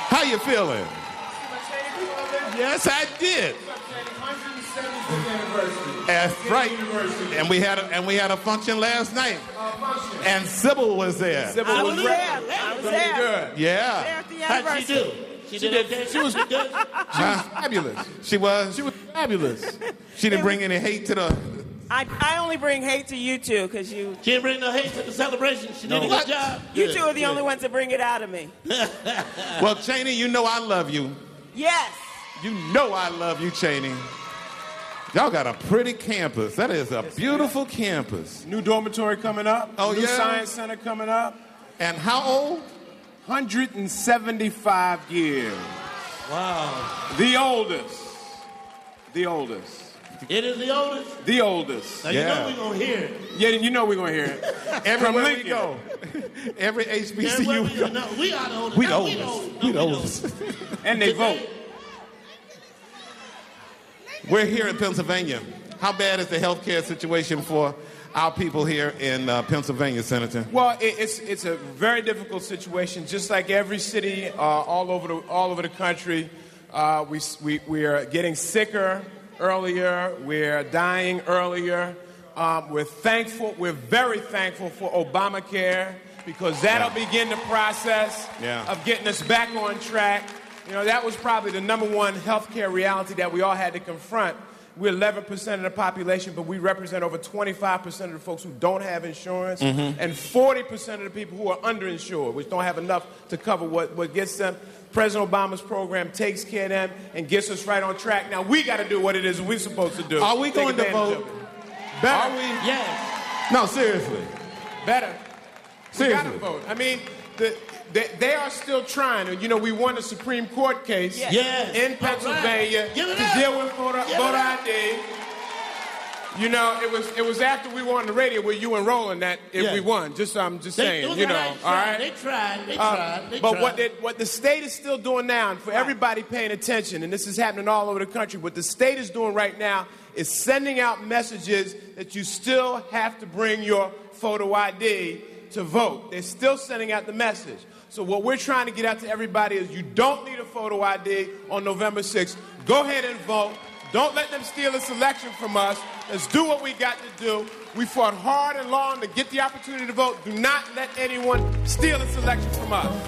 How you feeling? Yes, I did. That's right. And we had a function last night. And Sybil was there. I was there. Good. Yeah. How'd she do? She did okay? She was good. She was fabulous. She was? She was fabulous. She didn't bring any hate to the... I only bring hate to you two because you... She didn't bring no hate to the celebration. She did a good job. You two are the only ones that bring it out of me. Well, Cheney, you know I love you. Yes. You know I love you, Cheney. Y'all got a pretty campus. That is a beautiful campus. New dormitory coming up. Oh, New yeah? Science Center coming up. And how old? 175 years. Wow. The oldest. The oldest. It is the oldest? The oldest. Now, you know we're going to hear it. Yeah, you know we're going to hear it. Everywhere we go. Every HBCU. We are the oldest. We the oldest. We the oldest. And they vote. We're here in Pennsylvania. How bad is the health care situation for our people here in Pennsylvania, Senator? Well, it's a very difficult situation. Just like every city all over the country, we are getting sicker earlier. We're dying earlier. We're very thankful for Obamacare because that'll begin the process of getting us back on track. You know, that was probably the number one healthcare reality that we all had to confront. We're 11% of the population, but we represent over 25% of the folks who don't have insurance and 40% of the people who are underinsured, which don't have enough to cover what gets them. President Obama's program takes care of them and gets us right on track. Now, we got to do what it is we're supposed to do. Are we going to vote? Better. Are we? Yes. No, seriously. Better. Seriously. We got to vote. I mean, they are still trying. You know, we won a Supreme Court case in Pennsylvania to deal with voter ID. You know, it was after we won on the radio where you and Roland that we won. I'm just saying, you know, all right? They tried. But what the state is still doing now, and for everybody paying attention, and this is happening all over the country, what the state is doing right now is sending out messages that you still have to bring your photo ID to vote. They're still sending out the message. So what we're trying to get out to everybody is you don't need a photo ID on November 6th. Go ahead and vote. Don't let them steal this election from us. Let's do what we got to do. We fought hard and long to get the opportunity to vote. Do not let anyone steal this election from us.